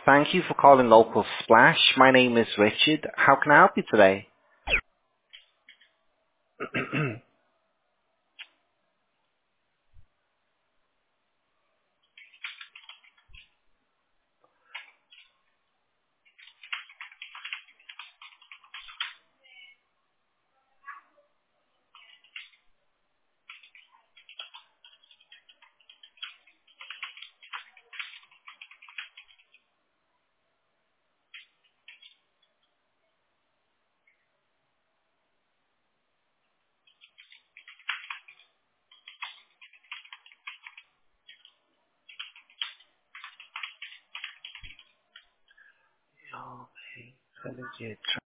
Thank you for calling Local Splash. My name is Richard. How can I help you today? Okay,